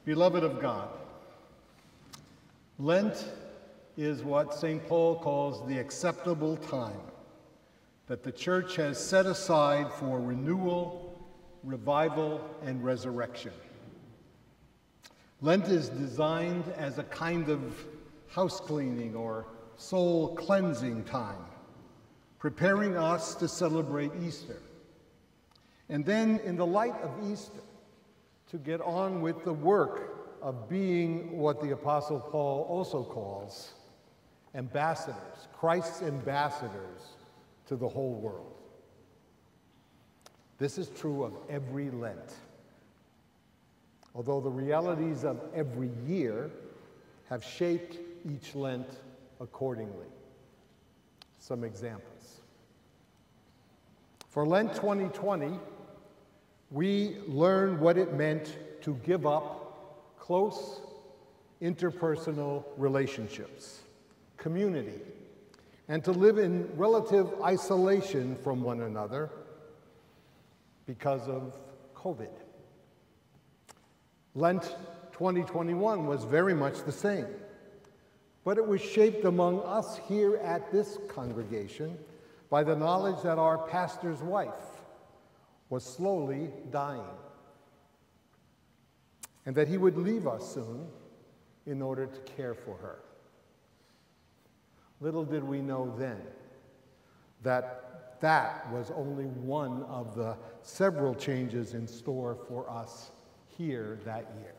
Beloved of God, Lent is what St. Paul calls the acceptable time that the Church has set aside for renewal, revival, and resurrection. Lent is designed as a kind of house cleaning or soul cleansing time, preparing us to celebrate Easter. And then, in the light of Easter, to get on with the work of being what the Apostle Paul also calls ambassadors, Christ's ambassadors to the whole world. This is true of every Lent, although the realities of every year have shaped each Lent accordingly. Some examples. For Lent 2020, we learned what it meant to give up close interpersonal relationships, community, and to live in relative isolation from one another because of COVID. Lent 2021 was very much the same, but it was shaped among us here at this congregation by the knowledge that our pastor's wife was slowly dying, and that he would leave us soon in order to care for her. Little did we know then that that was only one of the several changes in store for us here that year.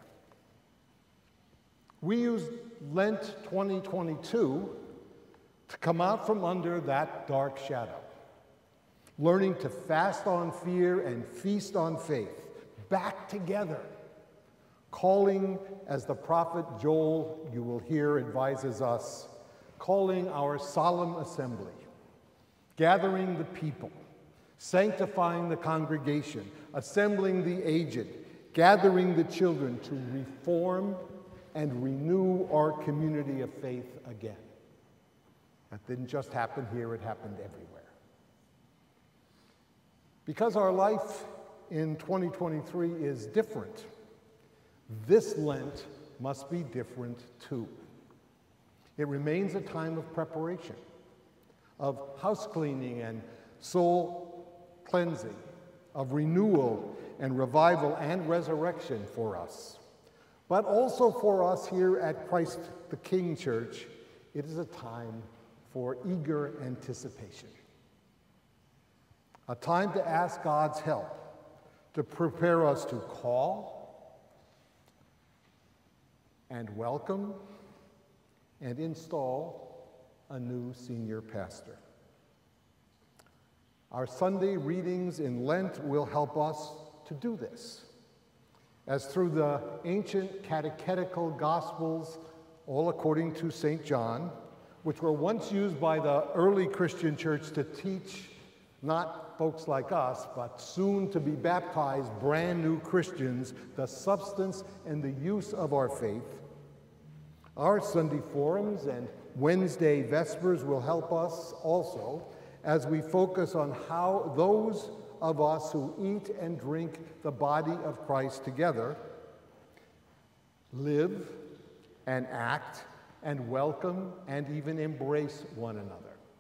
We used Lent 2022 to come out from under that dark shadow, learning to fast on fear and feast on faith, back together, calling, as the prophet Joel, you will hear, advises us, calling our solemn assembly, gathering the people, sanctifying the congregation, assembling the aged, gathering the children to reform and renew our community of faith again. That didn't just happen here, it happened everywhere. Because our life in 2023 is different, this Lent must be different too. It remains a time of preparation, of house cleaning and soul cleansing, of renewal and revival and resurrection for us. But also for us here at Christ the King Church, it is a time for eager anticipation. A time to ask God's help to prepare us to call and welcome and install a new senior pastor. Our Sunday readings in Lent will help us to do this, as through the ancient catechetical Gospels, all according to St. John, which were once used by the early Christian church to teach not folks like us, but soon to be baptized brand new Christians, the substance and the use of our faith. Our Sunday forums and Wednesday Vespers will help us also as we focus on how those of us who eat and drink the body of Christ together live and act and welcome and even embrace one another.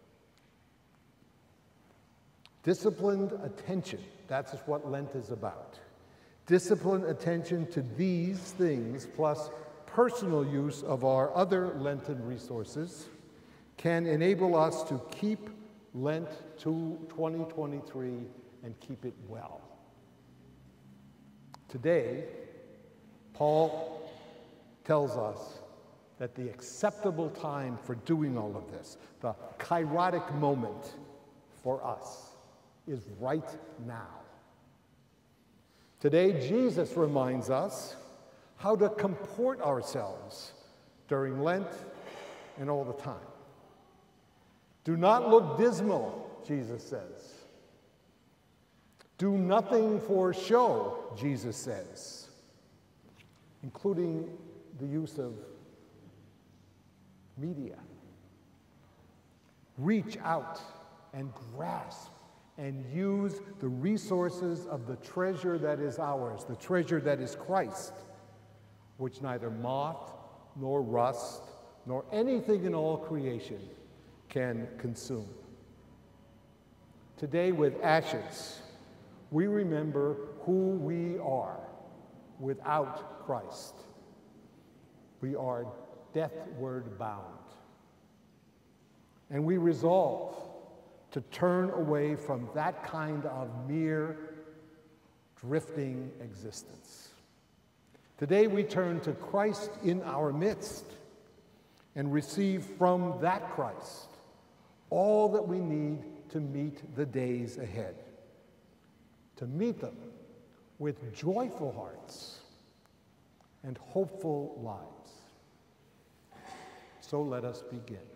Disciplined attention, that's what Lent is about. Disciplined attention to these things, plus personal use of our other Lenten resources, can enable us to keep Lent to 2023 and keep it well. Today, Paul tells us that the acceptable time for doing all of this, the kairotic moment for us, is right now. Today, Jesus reminds us how to comport ourselves during Lent and all the time. Do not look dismal, Jesus says. Do nothing for show, Jesus says, including the use of media. Reach out and grasp and use the resources of the treasure that is ours, the treasure that is Christ, which neither moth nor rust nor anything in all creation can consume. Today, with ashes, we remember who we are without Christ. We are deathward bound. And we resolve to turn away from that kind of mere drifting existence. Today we turn to Christ in our midst and receive from that Christ all that we need to meet the days ahead, to meet them with joyful hearts and hopeful lives. So let us begin.